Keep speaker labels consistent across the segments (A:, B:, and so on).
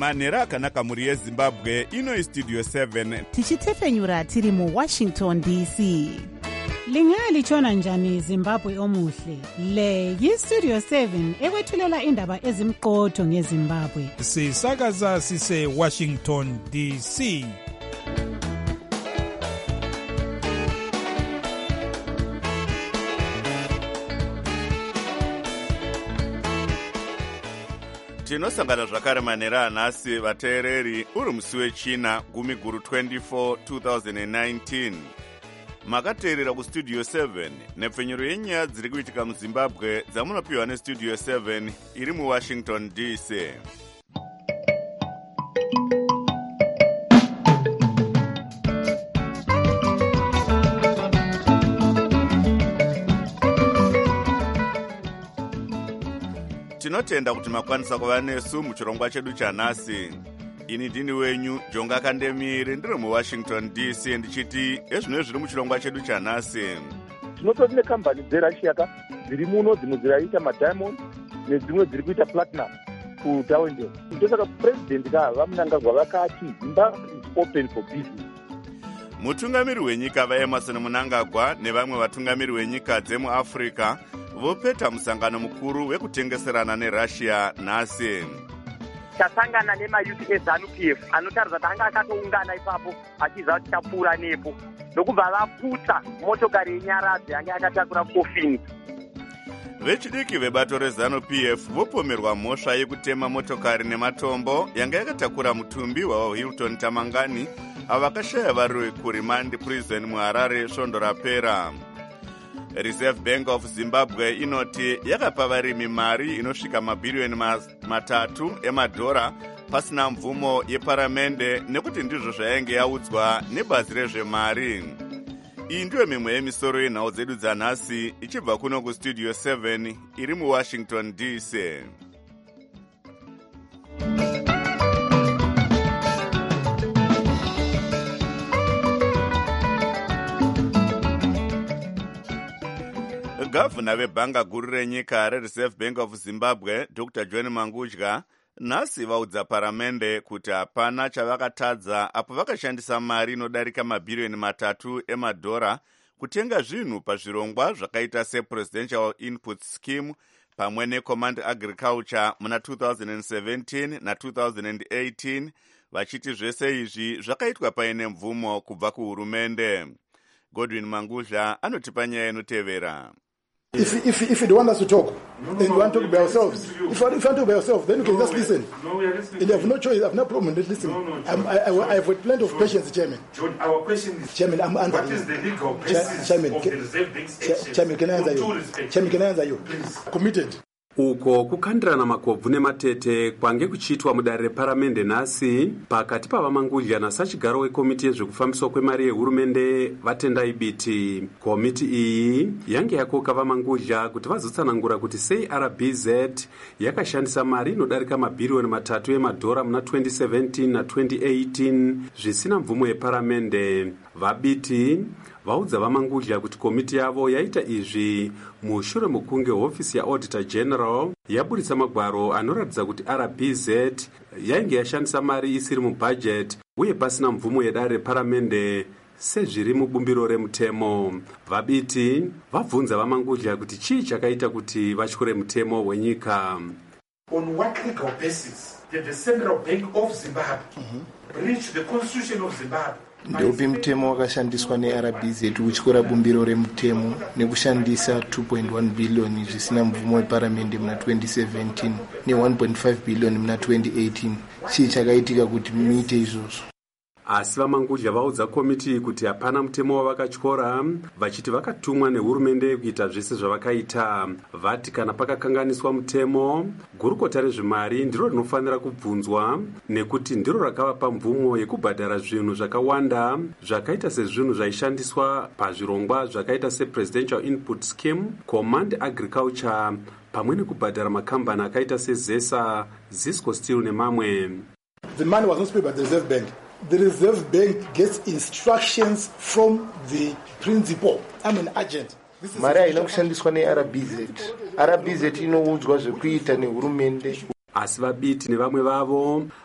A: manhero akanaka mhuri yezimbabwe. Ino Studio 7
B: tichitefenyura tiri muWashington DC.
C: Lingalitshona njani Zimbabwe omuhle? Le yiStudio 7 ekwethulela indaba ezimqotho ngeZimbabwe.
D: Sisakaza sise Washington DC.
A: tinosangana zvakare manhero anhasi vateereri, uri musi wechina 10/24 2019. makateerera kustudio 7 nepfenyuro yenyaya dziri kuitika muzimbabwe dzamunopiwa nestudio 7 iri muwashington DC. tinotenda kuti makwanisa kuva nesu muchirongwa chedu chanhasi. Ini ndini wenyu Jonga Kandemire, ndiri muWashington DC, ndichiti ezvino zviri muchirongwa chedu chanhasi.
E: Tinotori nekambani dzeRussia dziri muno, dzimwe dziraita madiamond nedzimwe dziri kuita platinum kuTaunde. Ndosaka president vamunangagwa vakati Zimbabwe is open for business.
A: Mutungamiri wenyika vaEmerson Mnangagwa nevamwe vatungamiri wenyika dzemuAfrica vopeta musangano mukuru wekutengeserana neRussia nhasi.
F: tasangana nema-youth eZANU-PF anotaridza kuti anga akatoungana ipapo achiziva kuti chapfuura nepo ndokubva vaputsa motokari yenyaradzi yanga yakatakura kofini.
A: Vechidiki vebato reZANU-PF vopomerwa mhosva yekutema motokari nematombo yanga yakatakura mutumbi waHilton Tamangani avo vakashaya vari kuRimandi prison muHarare svondo rapera. Reserve Bank of Zimbabwe inoti yakapa varimi mari inosvika mabhiriyoni 3 emadhora pasina mvumo yeparamende nekuti ndizvo zvayange yaudzwa nebazi rezvemari. Iyi ndiyo mimwe yemisoro yenhau dzedu dzanhasi ichibva kuno kustudio 7 iri muWashington DC. Gavana vebhanga guru renyika reReserve Bank of Zimbabwe Dr. John Mangudya nhasi vaudza paramende kuti hapana chavakatadza apo vakashandisa mari inodarika mabhiriyoni 3 emadhora kutenga zvinhu pazvirongwa zvakaita sePresidential Input Scheme pamwe neCommand Agriculture muna 2017 na2018 vachiti zvese izvi zvakaitwa paine mvumo kubva kuhurumende. Godwin Mangudya anotipa nyaya inotevera.
G: If you don't want us to talk, and you want to talk about ourselves, if you want to talk about yourself, then you can just listen.
H: No, we are listening.
G: And you have no choice, I have no problem with listening. I have plenty of patience, Chairman.
H: John, our question is,
G: Chairman, I'm
H: what is the legal basis of the Reserve Bank's action?
G: Chairman, can I answer you? Chairman, can I answer you?
H: Please.
G: Committed.
I: Uko kukandirana makobvu nematete kwange kuchiitwa mudare reparamende nhasi pakati pavamangudya nasachigaro wekomiti yezvekufambiswa kwemari yehurumende vatendai biti. Komiti iyi yange yakoka vamangudya kuti vazotsanangura kuti sei RBZ yakashandisa mari inodarika mabhiriyoni 3 emadhora muna 2017 na 2018 zvisina mvumo yeparamende. Vabiti vaudza vamangudya kuti komiti yavo yaita izvi mushure mokunge hofisi yaAuditor General yabudisa magwaro anoratidza kuti RBZ yainge yashandisa mari isiri mubhajeti uye pasina mvumo yedare reparamende sezviri mubumbiro remutemo. Vabiti vabvunza vamangudya kuti chii chakaita kuti vatyore mutemo wenyika.
H: On what legal basis did the Central Bank of Zimbabwe breach the Constitution of Zimbabwe?
J: Ndopi mutemo wakashandiswa neRBZ kutyora bumbiro remutemo nekushandisa 2.1 billion zvisina mvumo weparamende muna 2017 ne1.5 billion muna 2018. Chii chakaitika kuti muite izvozvo?
I: Asi vamangudya vaudza komiti kuti hapana mutemo wavakatyora, vachiti vakatumwa nehurumende kuita zvese zvavakaita. Vati kana pakakanganiswa mutemo, gurukota rezvemari ndiro rinofanira kubvunzwa nekuti ndiro rakavapa mvumo yekubhadhara zvinhu zvakawanda zvakaita sezvinhu zvaishandiswa pazvirongwa zvakaita sePresidential Input Scheme, Command Agriculture pamwe nekubhadhara makambani akaita seZesa, Zisco Steel nemamwe.
G: The money was not spent by the Reserve Bank. The Reserve Bank gets instructions from the principal. I'm an agent.
J: Mari haina kushandiswa neRBZ. RBZ inoudzwa zvekuita nehurumende.
I: Asi vabiti nevamwe vavo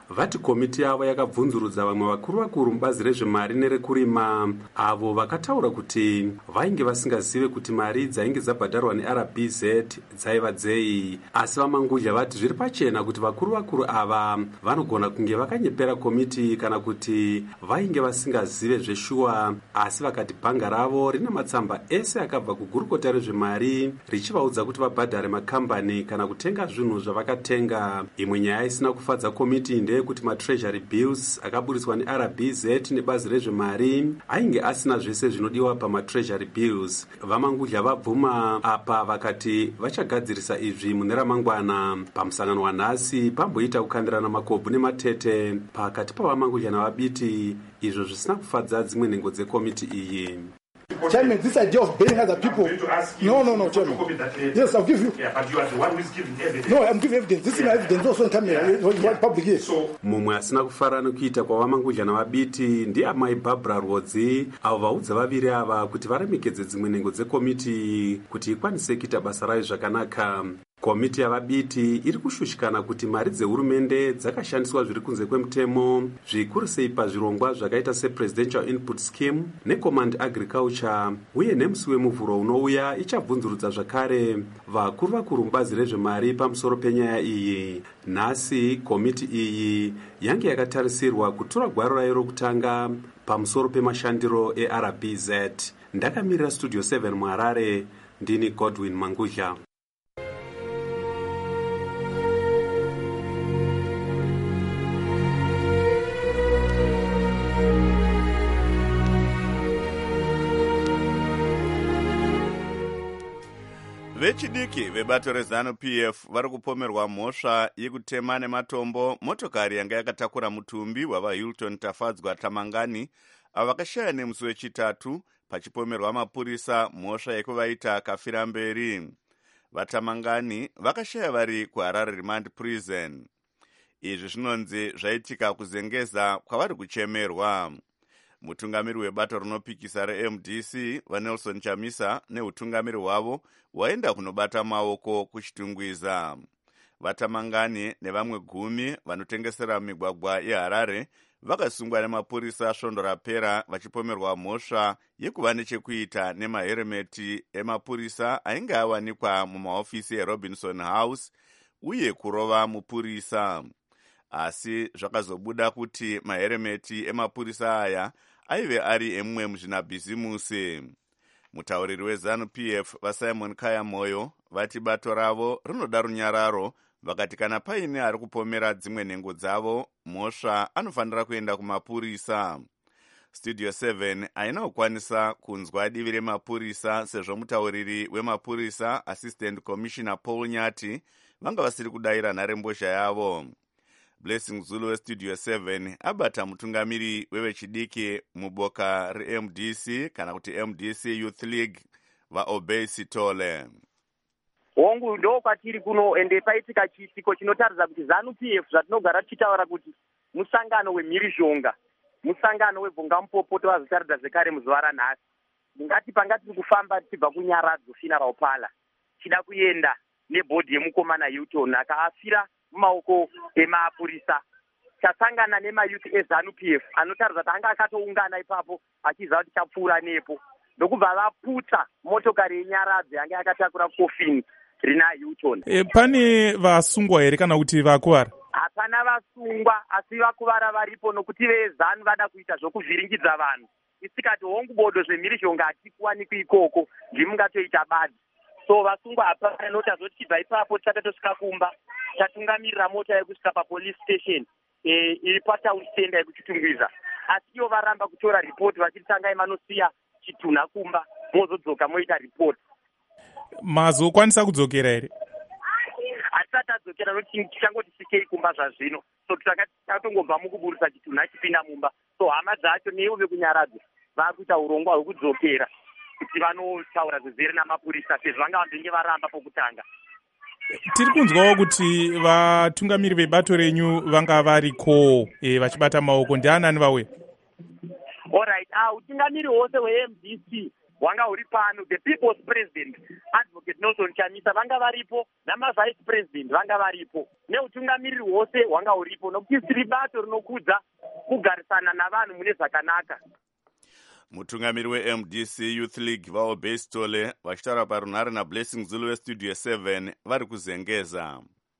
I: vati komiti yavo yakabvunzurudza vamwe vakuru mubazi rezvemari nerekurima avo vakataura kuti vainge vasingazive kuti mari dzainge dzabhadharwa neRBZ dzaiva dzei. Asi vamangudya vati zviri pachena kuti vakuru ava vanogona kunge vakanyepera komiti kana kuti vainge vasingazive zveshuwa, asi vakati bhanga ravo rina matsamba ese akabva kugurukota rezvemari richivaudza kuti vabhadhare makambani kana kutenga zvinhu zvavakatenga. Imwe nyaya isina kufadza komiti ndeyekuti matreasury bills akaburiswa neRBZ nebazi rezvemari ainge asina zvese zvinodiwa pamatreasury bills. Vamangudya vabvuma apa vakati vachagadzirisa izvi mune ramangwana. Pamusangano wanhasi pamboita kukandirana makobvu nematete pakati pavamangudya navabiti, izvo zvisina kufadza dzimwe nhengo dzekomiti iyi.
G: Chairman, this idea of bailing other people. No, Chairman. Yes, I'll give you.
H: Yeah, but you are the one who is giving evidence.
G: No, I'm giving evidence. This is my evidence also in camera. Public here.
I: Mumwe asina kufara nekuita kwavamangudya navabiti ndiamai Barbara Rwodzi, avo vaudza vaviri ava kuti varemekedze dzimwe nhengo dzekomiti kuti ikwanise kuita basa rayo zvakanaka. Komiti yavabiti iri kushushikana kuti mari dzehurumende dzakashandiswa zviri kunze kwemutemo, zvikuru sei pazvirongwa zvakaita sePresidential Input Scheme neCommand Agriculture, uye nemusi wemuvhuro unouya ichabvunzurudza zvakare vakuru mubazi rezvemari pamusoro penyaya iyi. Nhasi komiti iyi yange yakatarisirwa kutora gwaro rayo rokutanga pamusoro pemashandiro eRBZ. Ndakamirira Studio 7 muHarare, ndini Godwin Mangudya.
A: Vechidiki vebato reZANU-PF vari kupomerwa mhosva yekutema nematombo motokari yanga yakatakura mutumbi wavaHilton Tafadzwa Tamangani avo vakashaya nemusi wechitatu, pachipomerwa mapurisa mhosva yekuvaita kafira mberi. VaTamangani vakashaya vari kuHarare Remand Prison. Izvi zvinonzi zvaitika kuzengeza kwavari kuchemerwa. Mutungamiri webato rinopikisa reMDC vaNelson Chamisa neutungamiri hwavo waenda kunobata maoko kuchitungwiza. VaTamangani nevamwe 10 vanotengesera migwagwa yeHarare vakasungwa nemapurisa svondo rapera vachipomerwa mhosva yekuva nechekuita nemaheremeti emapurisa ainge awanikwa mumahofisi eRobinson House uye kurova mupurisa. Asi zvakazobuda kuti maheremeti emapurisa aya aive ari emumwe muzvinabhizimusi. Mutauriri weZANU-PF vaSimon Kayamoyo vati bato ravo rinoda runyararo, vakati kana paine ari kupomera dzimwe nhengo dzavo mhosva anofanira kuenda kumapurisa. Studio 7 haina kukwanisa kunzwa divi remapurisa sezvo mutauriri wemapurisa Assistant Commissioner Paul Nyati vanga vasiri kudayira nharembozha yavo. Blessing Zulu weStudio 7 abata mutungamiri wevechidiki muboka reMDC kana kuti MDC Youth League vaObey Sitole.
F: Hongu ndo kwatiri kuno ende paitika chiitiko chinotaridza kuti ZANU-PF zvatinogara tichitaura kuti musangano wemhirizhonga, musangano webvungamupopo tovazotaridza zvekare muzuva ranhasi. Ngati panga tiri kufamba tichibva kuNyaradzo Funeral Parlour chida kuenda nebhodhi yemukomana Hilton akaafira mumaoko emapurisa. Chasangana nemayuthi eZANU-PF anotaridza kuti anga akatoungana ipapo achiziva kuti chapfuura nepo, ndokubva vaputsa motokari yeNyaradzo yanga yakatakura kofini rina Hilton.
D: Pane vasungwa here kana kuti vakuvara?
F: Hapana vasungwa, asi vakuvara varipo nokuti veZANU vada kuita zvokuvhiringidza vanhu. Isikati hongu bodo zvemhirizhonga hatikuwanikwi ikoko, ndimungatoita badi. So vasungwa hapana, notazoti chibva ipapo tichatatosvika kumba tatungamirira mota yekusvika papolice station iri patown center yekuchitungwiza. Asi ivo varamba kutora ripoti vachitanga emanosiya chitunha kumba mozodzoka moita ripoti.
D: Mazokwanisa kudzokera here?
F: Hatisati tadzokera nokuti tichangoti sikei kumba zvazvino, so takatongobva mukuburisa chitunha chipinda mumba. So hama dzacho neivo vekuNyaradzo vakuita urongwa hwekudzokera kuti vanotaura zvezere namapurisa sezvo vanga vambenge varamba pokutanga.
D: Tiri kunzwawo kuti vatungamiri vebato renyu vanga variko vachibata maoko. Ndianani vauya?
F: Alright, utungamiri hwose hweMDC hwanga huri pano, the people's president Advocate Nelson Chamisa vanga varipo, namavice president vanga varipo, neutungamiriri hwose hwanga huripo, nokuti tiri bato rinokudza kugarisana navanhu mune zvakanaka.
A: Mutungamiri weMDC Youth League Vao Bestole vachitaura parunhare naBlessing Zulu weStudio 7 vari kuzengeza.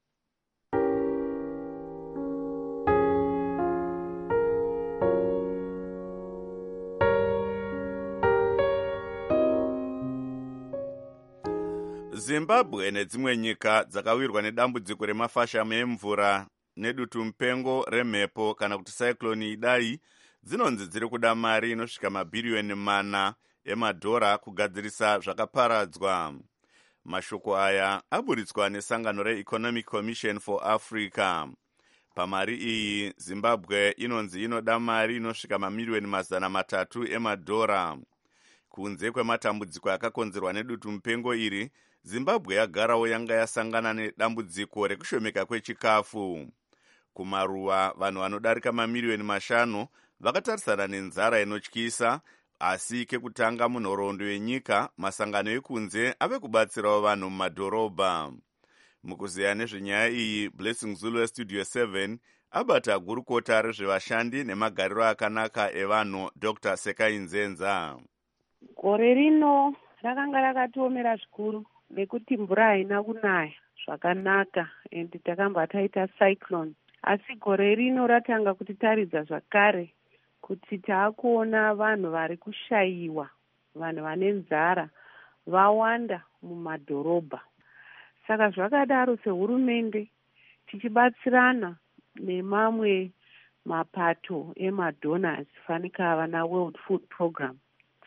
A: Zimbabwe nedzimwe nyika dzakawirwa nedambudziko remafashamu emvura nedutu mupengo remhepo kana kuti cyclone Idai dzinonzi dziri kuda mari inosvika mabhiriyoni 4 emadhora kugadzirisa zvakaparadzwa. Mashoko aya aburitswa nesangano reEconomic Commission for Africa. Pamari iyi Zimbabwe inonzi inoda mari inosvika mamiliyoni 300 emadhora. Kunze kwematambudziko akakonzerwa nedutu mupengo iri, Zimbabwe yagarawo yanga yasangana nedambudziko rekushomeka kwechikafu. Kumaruwa vanhu vanodarika mamiliyoni 5 vakatarisana nenzara inotyisa, asi kekutanga munhoroondo yenyika masangano ekunze ave kubatsirawo vanhu mumadhorobha. Mukuziya nezvenyaya iyi, Blessing Zulu weStudio 7 abata gurukota rezvevashandi nemagariro akanaka evanhu Dr. Sekai Nzenza.
K: Gore rino rakanga rakatiomera zvikuru nekuti mvura haina kunaya zvakanaka and takamba taita cyclone. Asi gore rino ratanga kutitaridza zvakare kuti taakuona vanhu vari kushayiwa, vanhu vane nzara vawanda mumadhorobha. Saka zvakadaro sehurumende tichibatsirana nemamwe mapato emadonors fanikava naWorld Food Program,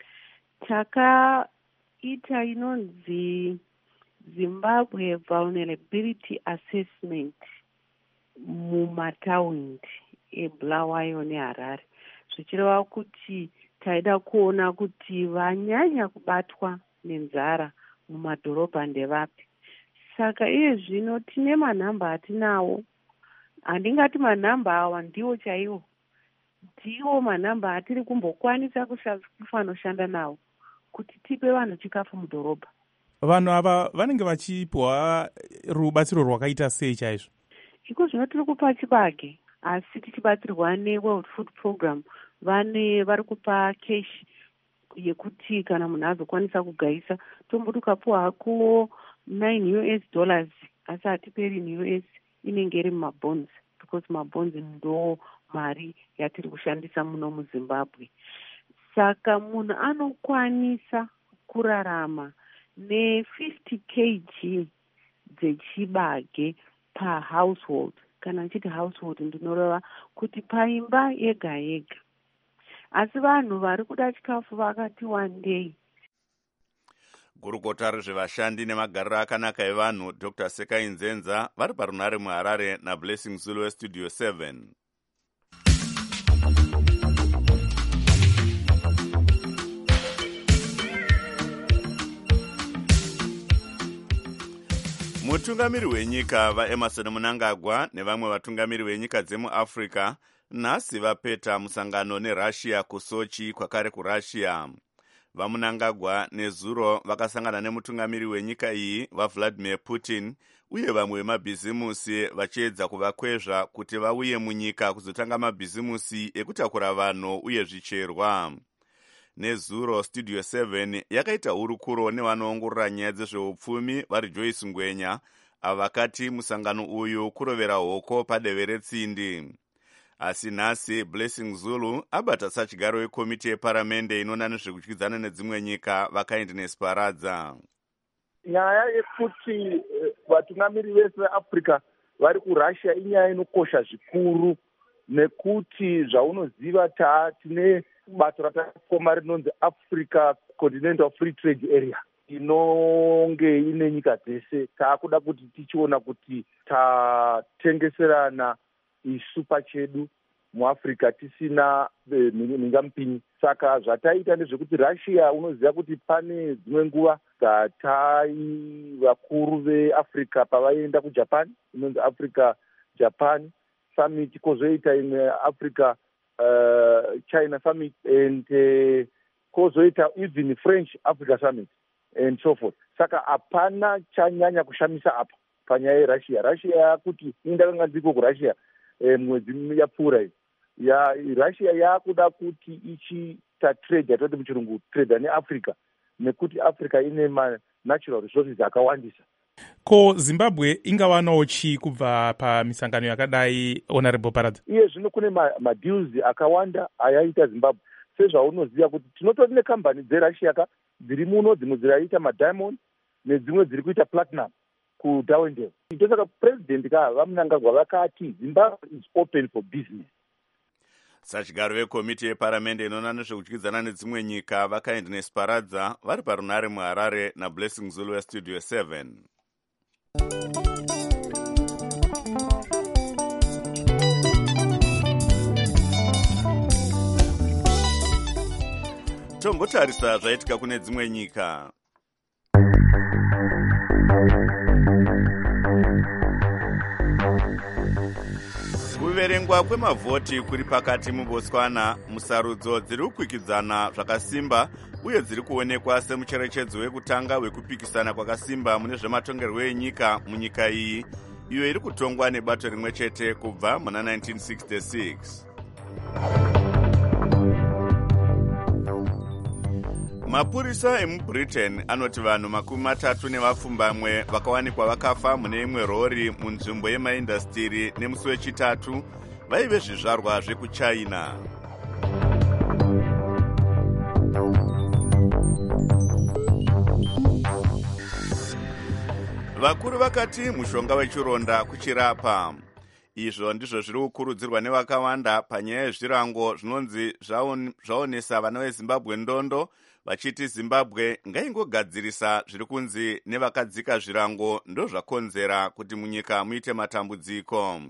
K: takaita inonzi Zimbabwe Vulnerability Assessment mumataundi eBulawayo neHarare, zvichireva kuti taida kuona kuti vanyanya kubatwa nenzara mumadhorobha ndevapi. Saka iye zvino tine manhamba atinawo, handingati manhamba awa ndiwo chaiwo, ndiwo manhamba atiri kumbokwanisa kufanoshanda nawo kuti tipe vanhu chikafu mudhorobha.
D: Vanhu ava vanenge vachipiwa rubatsiro rwakaita sei chaizvo?
K: Iko zvino tiri kupa chibage, asi tichibatsirwa neWorld Food Program vari kupa cash yekuti kana munhu azokwanisa kugaisa tomboti ukapuwa hako $9, asi hatiperi in US, inenge iri mumabonds, because mabonds ndo mari yatiri kushandisa muno muZimbabwe. Saka munhu anokwanisa kurarama ne50 kg dzechibage per household. Kana nchiti household ndinoreva kuti paimba yega yega. Asi vanhu vari kuda chikafu vakati one day.
A: Gurukota rezvevashandi nemagariro akanaka evanhu Dr. Sekai Nzenza vari parunhare muHarare naBlessing Zulu weStudio 7. Mutungamiri wenyika vaEmerson Mnangagwa nevamwe vatungamiri venyika dzemuAfrica nhasi vapeta musangano neRussia kuSochi kwakare kuRussia. VaMnangagwa nezuro vakasangana nemutungamiri wenyika iyi vaVladimir Putin uye vamwe vemabhizimusi vachiedza kuvakwezva kuti vauye munyika kuzotanga mabhizimusi ekutakura vanhu uye zvicherwa. Nezuro Studio 7 yakaita hurukuro nevanoongorora nyaya dzezveupfumi vari Joyce Ngwenya avakati musangano uyu kurovera hoko padeve retsindi. Asi nhasi Blessing Zulu abata sachigaro wekomiti yeparamende inoona nezvekudyidzana nedzimwe nyika vaKindness Paradza.
E: Nyaya yekuti vatungamiri vese veAfrica vari kuRussia inyaya inokosha zvikuru, nekuti zvaunoziva tine bato ratakoma rinonzi Africa Continental Free Trade Area inonge ine nyika dzese. Taakuda kuti tichiona kuti tatengeserana isu pachedu muAfrica tisina mingamupinyi. Saka zvataita ndezvekuti Russia unoziva kuti pane dzimwe nguva dzatai vakuru veAfrica pavaenda kuJapan inonzi Africa Japan Summit, kozoita imwe Africa China Summit, and kwozoita even French Africa Summit and so forth. Saka hapana chanyanya kushamisa apa panyaya yeRussia. Russia yakuti indakanga ndiko kuRussia mwedzi yapfuura iyi. Russia yakuda kuti ichiita trade yatoti muchirungu trade neAfrica, nekuti Africa ine natural resources akawandisa.
D: Ko Zimbabwe ingawanawo chi kubva pamisangano yakadai, Honorable Paradza?
E: Iye zvino kune madeals akawanda ayaita Zimbabwe. Sezvaunoziva kuti tinotori nekambani dzeRussia dziri muno, dzimwe dziraita madiamond nedzimwe dziri kuita platinum kuDarwendale. Ndosaka president vamunangagwa vakati Zimbabwe is open for business.
A: Sachigaro vekomiti yeparamende inoona nezvekudyidzana nedzimwe nyika vakaindness Paradza vari parunare muHarare naBlessing Zulu weStudio 7. Tombotarisa zvaitika kune dzimwe nyika. Kuverengwa kwemavhoti kuri pakati muBotswana, musarudzo dziri kukwikidzana zvakasimba uye dziri kuonekwa semucherechedzo wekutanga wekupikisana kwakasimba mune zvematongerwo enyika munyika iyi, iyo iri kutongwa nebato rimwe chete kubva muna 1966. Mapurisa emuBritain anoti vanhu 30 vakawanikwa vakafa mune imwe rori munzvimbo yemaindastiri nemusi wechitatu vaive zvizvarwa zvekuChina. Vakuru vakati mushonga wechironda kuchirapa. Izvo ndizvo zviri kukurudzirwa nevakawanda panyaya yezvirango zvinonzi zvaonesa vana veZimbabwe ndondo, vachiti Zimbabwe ngaingogadzirisa zviri kunzi nevakadzika zvirango ndozvakonzera kuti munyika muite matambudziko.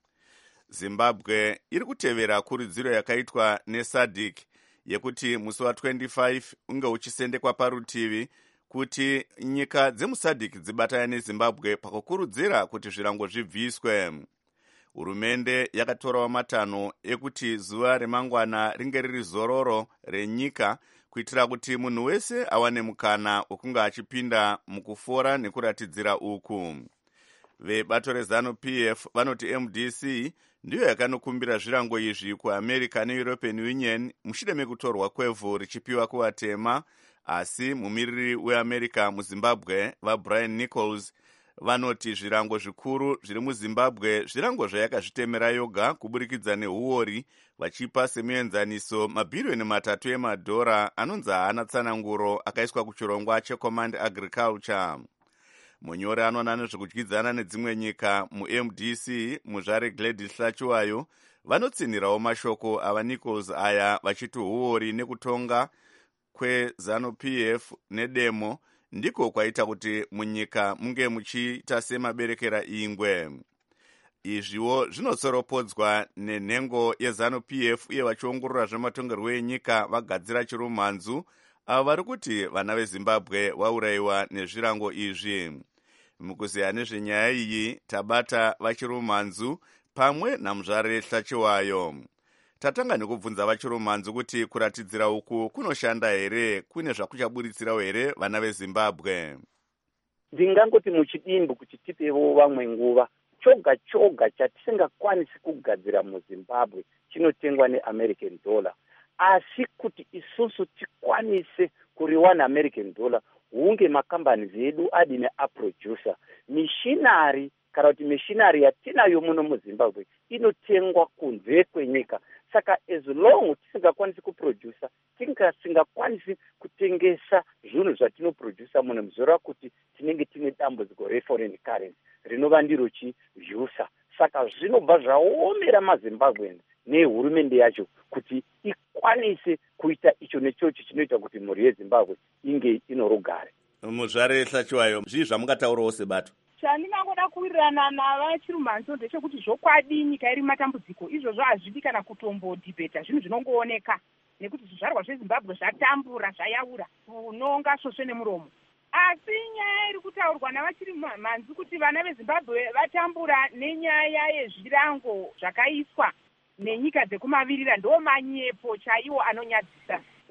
A: Zimbabwe iri kutevera kurudziro yakaitwa neSADC yekuti musi wa25 unge uchisendekwa parutivi kuti nyika dzemuSADC dzibatane neZimbabwe pakukurudzira kuti zvirango zvibviswe. Hurumende yakatorawo matanho ekuti zuva remangwana ringe riri zororo renyika kuitira kuti munhu wese awane mukana wekunge achipinda mukufora nekuratidzira uku. Vebato reZANU-PF vanoti MDC ndiyo yakanokumbira zvirango izvi kuAmerica neEuropean Union mushure mekutorwa kwevhu richipiwa kuvatema, asi mumiriri weAmerica muZimbabwe vaBrian Nichols vanoti zvirango zvikuru zviri muZimbabwe zvirango zvayakazvitemera yoga kuburikidza neuori, vachipa semuenzaniso mabhirioni 3 emadhora anonzi haana tsananguro akaiswa kuchirongwa cheCommand Agriculture. Munyori anoona nezvekudyidzana nedzimwe nyika muMDC muzvare Gladys Hlachiwayo vanotsinhirawo mashoko avaNichols aya vachiti uori nekutonga kweZANU-PF nedemo ndiko kwaita kuti munyika munge muchiita semaberekera ingwe. Izviwo zvinotsoropodzwa nenhengo yeZANU-PF uye vachiongorora zvematongerwo enyika vagadzira chirumhanzu avo vari kuti vana veZimbabwe vaurayiwa nezvirango izvi. Mukuziya nezvenyaya iyi tabata vachirumhanzu pamwe namuzvare Hlachiwayo. Tatanga nekubvunza vachirumhanzu kuti kuratidzira uku kunoshanda here, kune zvakuchaburitsirawo here vana veZimbabwe.
F: Ndingangoti muchidimbu kuti tipewo vamwe nguva. Choga choga chatisingakwanisi kugadzira muZimbabwe chinotengwa neAmerican dollar. Asi kuti isusu tikwanise kuriwa neAmerican dollar hunge makambani edu adine aproducer. Mishinari kana kuti mishinari yatinayo muno muZimbabwe inotengwa kunze kwenyika. Saka as long tisingakwanisi kuproducer, tisingakwanisi kutengesa zvinhu zvatinoproducer muno, muzora kuti tinenge tine dambudziko reforeign currency rinova ndiro chivhyusa. Saka zvinobva zvaomera maZimbabweans nehurumende yacho kuti ikwanise kuita icho nechocho chinoita kuti mhuri yeZimbabwe inge inorugare.
A: Muzvare Hlachiwayo, zvii zvamungataurawo sebato?
L: Chandingangoda kuwirirana navachirumhanzo ndechekuti zvokwadi nyika iri matambudziko izvozvo hazvidi kana kutombodhibheta zvinhu zvinongooneka, nekuti zvizvarwa zveZimbabwe zvatambura zvayaura unonga svosve nemuromo. Asi nyaya iri kutaurwa navachirumhanzi kuti vana veZimbabwe vatambura nenyaya yezvirango zvakaiswa nenyika dzekumavirira ndo manyepo chaiwo anonyadzisa.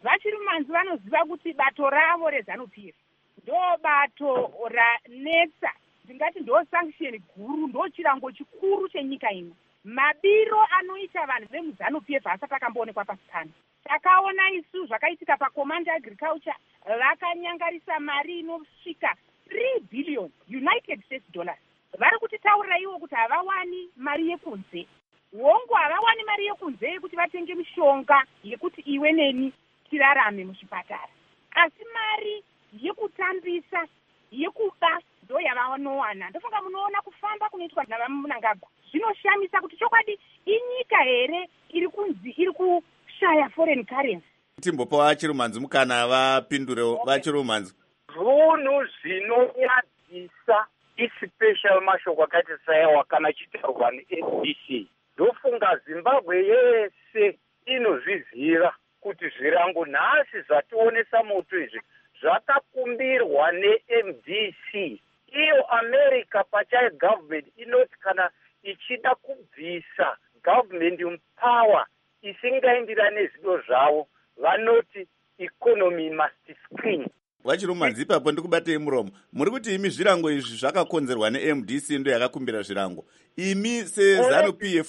L: vachirumanzi vanoziva kuti bato ravo reZANU-PF ndo bato ranetsa, ndingati ndo sanction guru, ndo chirango chikuru chenyika ino. Mabiro anoita vanhu vemuZANU-PF hasati akamboonekwa pasi pano. Takaona isu zvakaitika paCommand Agriculture, vakanyangarisa mari inosvika 3 billion United States dollars. Vari kutitaurira ivo kuti havawani mari yekunze. Wongo havawani mari yekunze yekuti vatenge mishonga yekuti iwe neni tirarame muchipatara. Asi mari yekutambisa, yekuba ndo yavanowana. Ndofunga munoona kufamba kunoitwa navaMunangagwa. Zvinoshamisa kuti chokwadi inyika here iri kunzi iri kushaya foreign currency.
A: Timbopa vachirumanzi mukana vapindure vachirumanzi.
M: Zvinhu zvinonyadzisa ispecial mashoko akati saiwa kana chitaurwa neMDC. Ndofunga Zimbabwe yese inozviziva kuti zvirango nhasi zvationesa moto izvi zvakakumbirwa neMDC. Iyo America pachayo government inoti kana ichida kubvisa government power isingaenderani nezido zvavo, vanoti economy must screen.
A: Vachirumanzi ipapo ndikubatei muromo. Muri kuti imi zvirango izvi zvakakonzerwa neMDC ndo yakakumbira zvirango. Imi seZANU-PF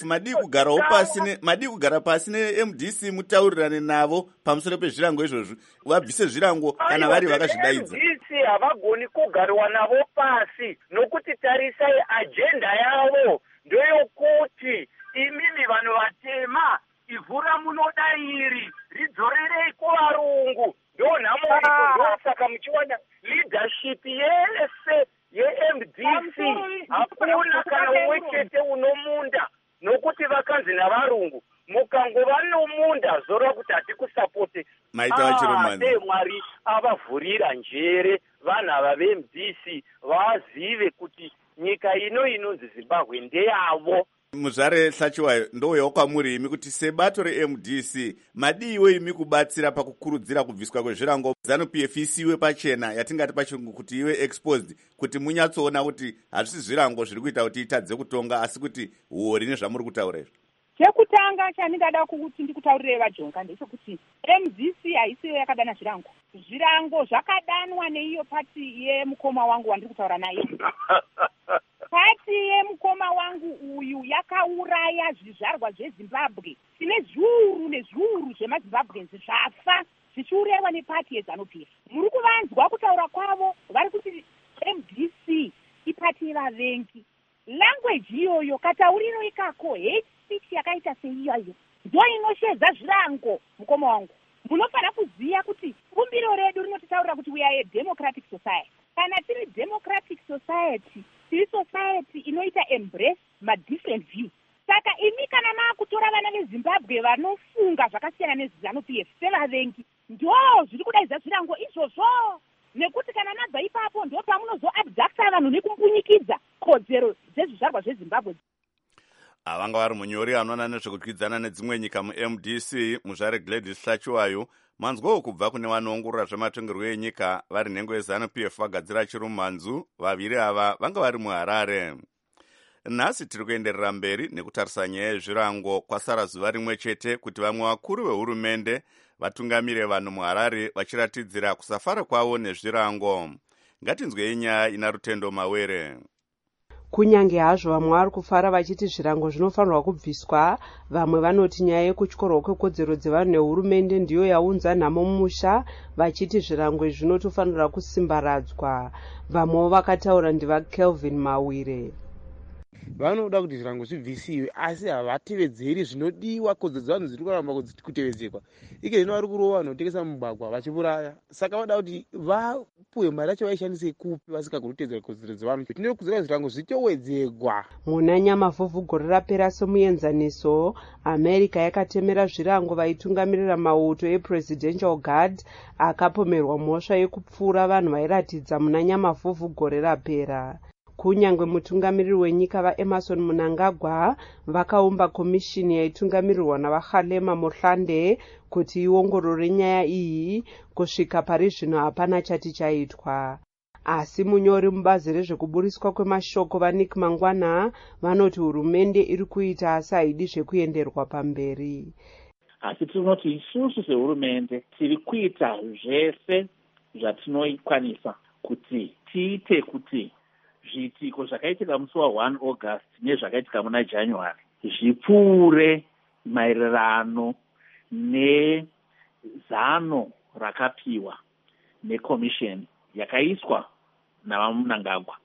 A: madi kugara pasi neMDC mutaurirane navo pamusoro pezvirango izvozvi, vabvise zvirango kana vari vakazvidaidza.
M: MDC havagoni kugarwa navo pasi nokuti tarisai agenda yavo ndoyokuti imimi vanhu vatema ivhura munoda iri ridzorerei kuvarungu. Ndo nhamo iko, saka muchiwana leadership yese yeMDC hakuna kana umwe chete unomunda nokuti vakanzi navarungu. Mukangova nomunda zora kuti hatikusapoti.
A: Maita vachirumanzi.
M: Mwari avavhurira njere vanhu ava veMDC vazive kuti nyika ino inonzi Zimbabwe ndeyavo.
A: Muzvare Hlachiwayo, ndouyawo kwamuri imi kuti sebato reMDC madiwe imi kubatsira pakukurudzira kubviswa kwezvirango ZANU-PF isiwe pachena, yatingati pachirungu kuti iwe exposed, kuti munyatsoona kuti hazvisi zvirango zviri kuita kuti itadze kutonga asi kuti huori nezvamuri kutaura izvo.
L: Chekutanga chandingada kuti ndikutaurire vajonga ndechekuti MDC haisiyo yakadana zvirango. Zvirango zvakadanwa neiyo pati yemukoma wangu wandiri kutaura naye. Pati yemukoma wangu uyu yakauraya zvizvarwa zveZimbabwe. Tine zviuru nezviuru zvemaZimbabweans zvafa zvichiuraiwa nepati yeZANU-PF. Muri kuvanzwa kutaura kwavo, vari kuti MDC ipati yevavengi. Language iyoyo, katauriro ikako, hate speech yakaita seiyoyo ndo inoshedza zvirango. Mukoma wangu, munofanira kuziva kuti bumbiro redu rinotitaurira kuti we are a democratic society. Kana tiri democratic society, tiri society inoita embrace ma-different views. Saka imi kana maakutora vana veZimbabwe vanofunga zvakasiyana neZANU-PF sevavengi, ndo zviri kudaidza zvirango izvozvo. Nekuti kana mabva ipapo ndo pamunozoabducta vanhu nekumbunyikidza kodzero dzezvizvarwa zveZimbabwe.
A: Vanga vari munyori anoona nezvekutwidzana nedzimwe nyika muMDC, muzvare Gladys Hlachiwayo. Manzwawo kubva kune vanoongorora zvematongerwo enyika vari nhengo yeZANU-PF vagadzira chirumanzu. Vaviri ava vanga vari muHarare. Nhasi tiri kuenderera mberi nekutarisa nyaya yezvirango. Kwasara zuva rimwe chete kuti vamwe vakuru vehurumende vatungamire vanhu muHarare vachiratidzira kusafara kwavo nezvirango. Ngatinzwei nyaya ina Rutendo Mawere.
N: Kunyange hazvo vamwe vari kufara vachiti zvirango zvinofanirwa kubviswa, vamwe vanoti nyaya yekutyorwa kwekodzero dzevanhu nehurumende ndiyo yaunza nhamo mumusha, vachiti zvirango izvi zvinotofanirwa kusimbaradzwa. Vamwewo vakataura ndivaKelvin Mawire.
O: Vanoda kuti zvirango zvibvisiwe asi havatevedzeri zvinodiwa, kodzero dzevanhu dziri kuramba kutevedzekwa. Ike zvino vari kurova vanhu vanotengesa mumugwagwa vachiuraya. Saka vada kuti vapuwe mari yacho vaishandise kupi vasikagoni kutevedzera kodzero dzevanhu. Tinoda kuziva zvirango zvitowedzegwa.
N: Muna Nyamavhuvhu gore rapera somuenzaniso, America yakatemera zvirango vaitungamirira mauto ePresidential Guard akapomerwa mhosva yekupfura vanhu vairatidza muna Nyamavhuvhu gore rapera. Kunyange mutungamiriri wenyika vaEmerson Mnangagwa vakaumba komishini yaitungamirirwa navaKgalema Mohlande kuti iongorore nyaya iyi, kusvika pari zvino hapana chati chaitwa. Asi munyori mubazi rezvekuburiswa kwemashoko vaNick Mangwana vanoti hurumende iri kuita asi haidi zvekuenderwa pamberi.
P: asi tinoti isusu sehurumende tiri kuita zvese zvatinokwanisa kuti tiite kuti zviitiko zvakaitika musi wa1 August nezvakaitika muna January zvipfuure maererano nezano rakapiwa nekomisheni yakaiswa navamunangagwa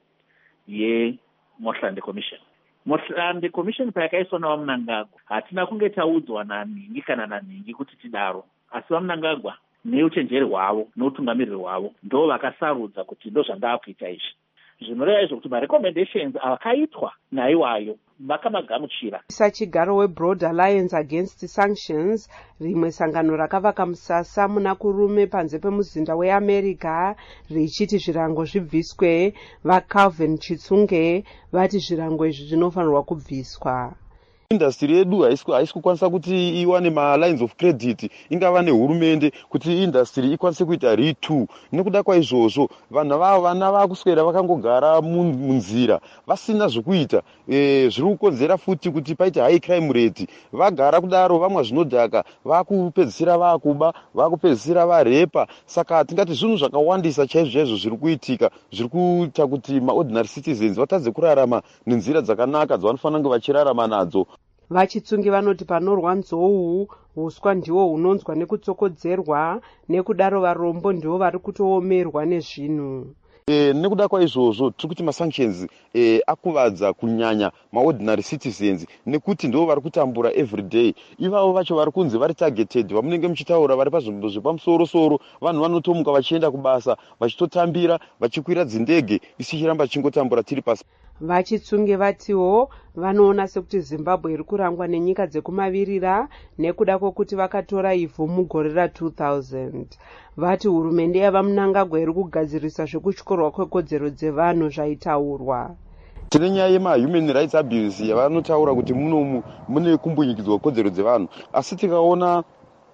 P: yeMotlanthe Commission. Motlanthe Commission payakaiswa navamunangagwa hatina kunge taudzwa naningi kana naningi kuti tidaro, asi vamunangagwa neuchenjeri hwavo neutungamiriri hwavo ndo vakasarudza kuti ndo zvandaakuita izvi. Zvinoreva izvo kuti marecommendations akaitwa naiwayo vakamagamuchira.
N: Sachigaro weBroad Alliance Against Sanctions, rimwe sangano rakavaka musasa muna kurume panze pemuzinda weAmerica richiti zvirango zvibviswe, vaCalvin Chitsunge vati zvirango izvi zvinofanirwa kubviswa.
Q: Industry yedu haisi kukwanisa kuti iwane ma-lines of credit ingava nehurumende kuti industry ikwanise kuita retool. Nekuda kwaizvozvo vanhu vavo vana vakuswera vakangogara munzira vasina zvokuita, zviri kukonzera futi kuti paite high crime rate. Vagara kudaro vamwe zvinodhaka vakupedzisira vakuba, vakupedzisira varepa. Saka tingati zvinhu zvakawandisa chaizvo zviri kuitika, zviri kuita kuti maordinary citizens vatadze kurarama nenzira dzakanaka dzavanofanira kunge vachirarama nadzo.
N: Vachitsungi vanoti panorwa nzou, huswa ndiwo hunonzwa nekutsokodzerwa, nekudaro varombo ndiwo vari kutoomerwa nezvinhu.
Q: Nekuda kwaizvozvo tiri kuti masanctions akuvadza kunyanya maordinary citizens nekuti ndivo vari kutambura everyday. Ivavo vacho vari kunzi vari targeted, vamunenge muchitaura vari pazvimbo zvepamusoro-soro, vanhu vanotomuka vachienda kubasa vachitotambira vachikwira dzindege, isi chiramba chingotambura tiri pasi.
N: Vachitsunge vatiwo vanoona sekuti Zimbabwe iri kurangwa nenyika dzekumavirira nekuda kwokuti vakatora ivhu mugore ra2000. Vati hurumende yavamunangagwa iri kugadzirisa zvekutyorwa kwekodzero dzevanhu zvaitaurwa.
Q: Tine nyaya yema-human rights abuse yavanotaura kuti mune kumbunyikidzwa kwekodzero dzevanhu, asi tikaona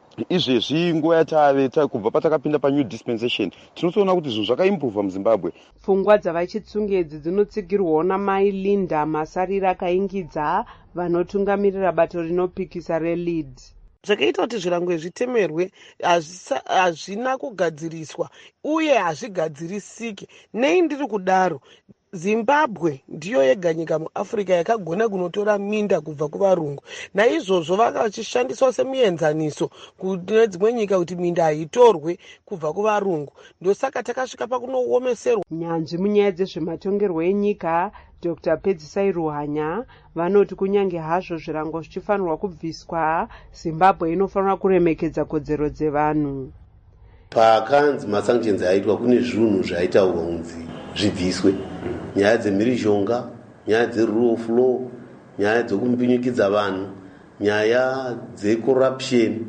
Q: izvezvi nguva yatave kubva patakapinda panew dispensation tinotoona kuti zvinhu zvakaimbuvha muZimbabwe.
N: Pfungwa dzavachitsunge idzi dzinotsigirwawo namai Linda Masarira akaingidza vanotungamirira bato rinopikisa reLead.
R: Zvakaita kuti zvirango zvitemerwe hazvina kugadziriswa uye hazvigadzirisiki. Nei ndiri kudaro, Zimbabwe ndiyo yega nyika muAfrica yakagona kunotora minda kubva kuvarungu. Naizvozvo vakachishandiswa semuenzaniso kune dzimwe nyika kuti minda haitorwe kubva kuvarungu. Ndosaka takasvika pakunoomeserwa.
N: Nyanzvi munyaya dzezvematongerwo enyika Dr. Pedzisai Ruhanya vanoti kunyange hazvo zvirango zvichifanirwa kubviswa, Zimbabwe inofanira kuremekedza kodzero dzevanhu.
S: Pakanzi masanctions aitwa kune zvinhu zvaitaurwa kunzi zvibviswe. Nyaya dzemhirizhonga, nyaya dzerule of law, nyaya dzekumbunyikidza vanhu, nyaya dzecorruption,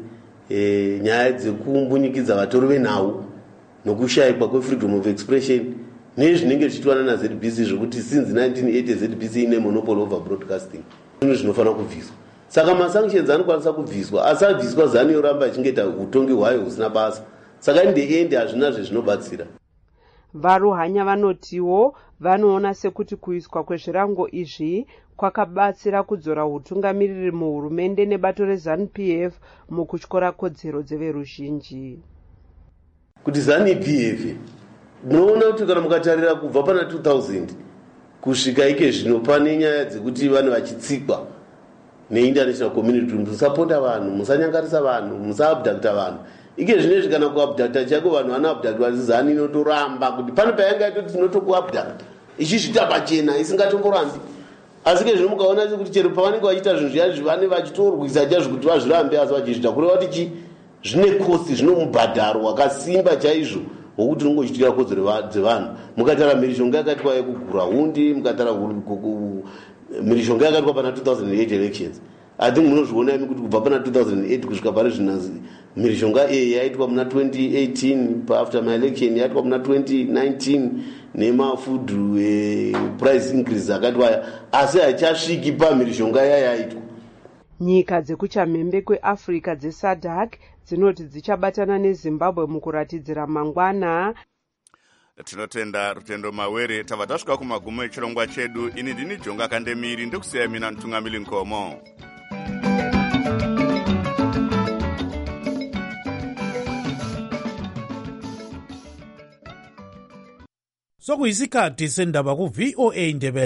S: nyaya dzekumbunyikidzwa vatori venhau nokushayikwa kwefreedom of expression nezvinenge zvichitwana naZBC zvokuti since 1980 ZBC ine monopoly over broadcasting. Zvinhu zvinofanira kubviswa. Saka masanctions anokwanisa kubviswa, asi abviswa zani yoramba achingeta utongi hwayo husina basa. Saka in the end hazvina zvezvinobatsira.
N: Varuhanya vanotiwo vanoona sekuti kuiswa kwezvirango izvi kwakabatsira kudzora utungamiriri muhurumende nebato reZANU-PF mukutyora kodzero dzeveruzhinji.
S: Kuti ZANU-PF munoona kuti kana mukatarira kubva pana 2000 kusvika ike zvino pane nyaya dzekuti vanhu vachitsikwa neinternational community, musaponda vanhu, musanyangarisa vanhu, musaabducta vanhu. Ike zvinezvi kana kuabducta chako vanhu vanoabducta vazizani inotoramba kuti pane payanga yatoti tinotokuabducta ichizvita pachena isingatomborambi. Asi ke zvino mukaona kuti chero pavanenge vachiita zvinhu zviya vane vachitorwisa chazvo kuti vazvirambe, asi vachizvita kureva kuti zvine kosti, zvine mubhadharo wakasimba chaizvo wokuti unongochitikira kodzero dzevanhu. Mukatara mhirizhonga yakaitwa yekugura hundi, mukatara mhirizhonga yakaitwa pana 2008 elections, I think munozviona imi kuti kubva pana 2008 kusvika pari zvinazi mhirizhonga yaitwa muna 2018 after my election, yaitwa muna 2019 nemafood price increase akatwaya, asi haichasviki pamhirizhonga yaitwa.
N: Nyika dzekuchamhembe kweAfrica dzeSADC dzinoti dzichabatana neZimbabwe mukuratidzira mangwana.
A: Tinotenda Rutendo Mawere. Tava tasvika kumagumo echirongwa chedu. Ini ndini Jonga Kandemiri, ndikusiya mina Mutungamiri Nkomo.
T: sokuyisikhathi sendaba ku-VOA Ndebele.